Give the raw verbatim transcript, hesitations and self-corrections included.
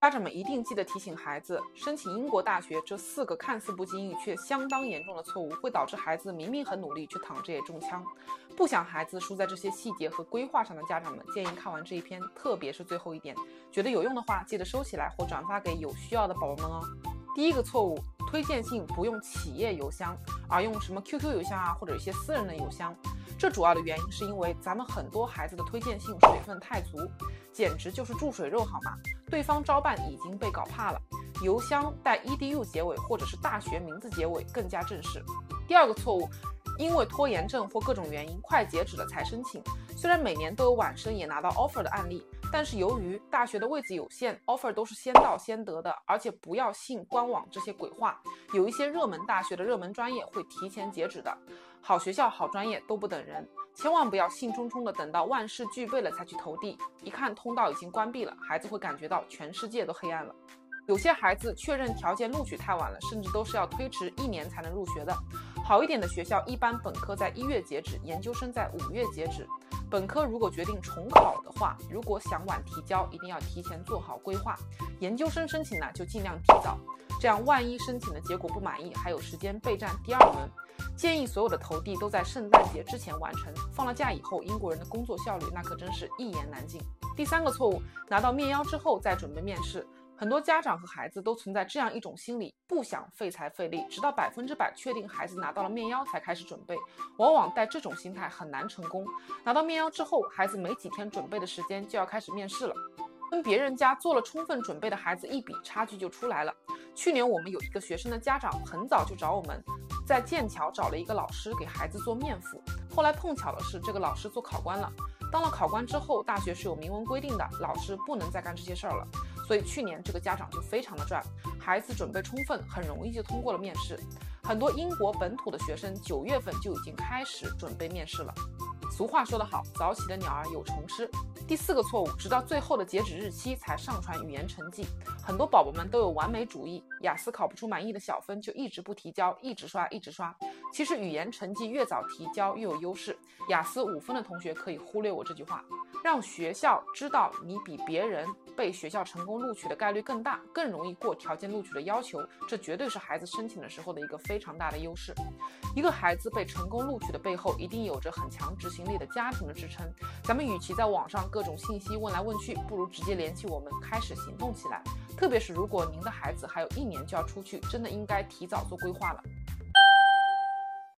家长们一定记得提醒孩子，申请英国大学这四个看似不经意却相当严重的错误，会导致孩子明明很努力，却躺着也中枪。不想孩子输在这些细节和规划上的家长们，建议看完这一篇，特别是最后一点，觉得有用的话，记得收起来或转发给有需要的宝宝们哦。第一个错误，推荐信不用企业邮箱，而用什么 Q Q 邮箱啊，或者一些私人的邮箱。这主要的原因是因为咱们很多孩子的推荐信水分太足，简直就是注水肉好吗？对方招办已经被搞怕了，邮箱带 E D U 结尾或者是大学名字结尾更加正式。第二个错误，因为拖延症或各种原因快截止了才申请。虽然每年都有晚生也拿到 offer 的案例，但是由于大学的位置有限， offer 都是先到先得的，而且不要信官网这些鬼话，有一些热门大学的热门专业会提前截止的。好学校好专业都不等人，千万不要兴冲冲的等到万事俱备了才去投递，一看通道已经关闭了，孩子会感觉到全世界都黑暗了。有些孩子确认条件录取太晚了，甚至都是要推迟一年才能入学的。好一点的学校一般本科在一月截止，研究生在五月截止。本科如果决定重考的话，如果想晚提交，一定要提前做好规划。研究生申请呢，就尽量提早，这样万一申请的结果不满意，还有时间备战第二轮。建议所有的投递都在圣诞节之前完成，放了假以后，英国人的工作效率那可真是一言难尽。第三个错误，拿到面邀之后再准备面试。很多家长和孩子都存在这样一种心理，不想费财费力，直到百分之百确定孩子拿到了面邀才开始准备，往往带这种心态很难成功。拿到面邀之后，孩子没几天准备的时间就要开始面试了，跟别人家做了充分准备的孩子一比，差距就出来了。去年我们有一个学生的家长很早就找我们，在剑桥找了一个老师给孩子做面辅，后来碰巧的是这个老师做考官了。当了考官之后，大学是有明文规定的，老师不能再干这些事儿了。所以去年这个家长就非常的赚，孩子准备充分，很容易就通过了面试。很多英国本土的学生九月份就已经开始准备面试了。俗话说得好，早起的鸟儿有虫吃。第四个错误，直到最后的截止日期才上传语言成绩。很多宝宝们都有完美主义，雅思考不出满意的小分就一直不提交，一直刷一直刷。其实语言成绩越早提交越有优势，雅思五分的同学可以忽略我这句话。让学校知道你比别人被学校成功录取的概率更大，更容易过条件录取的要求，这绝对是孩子申请的时候的一个非常大的优势。一个孩子被成功录取的背后，一定有着很强执行力的家庭的支撑。咱们与其在网上各种信息问来问去，不如直接联系我们，开始行动起来。特别是如果您的孩子还有一年就要出去，真的应该提早做规划了。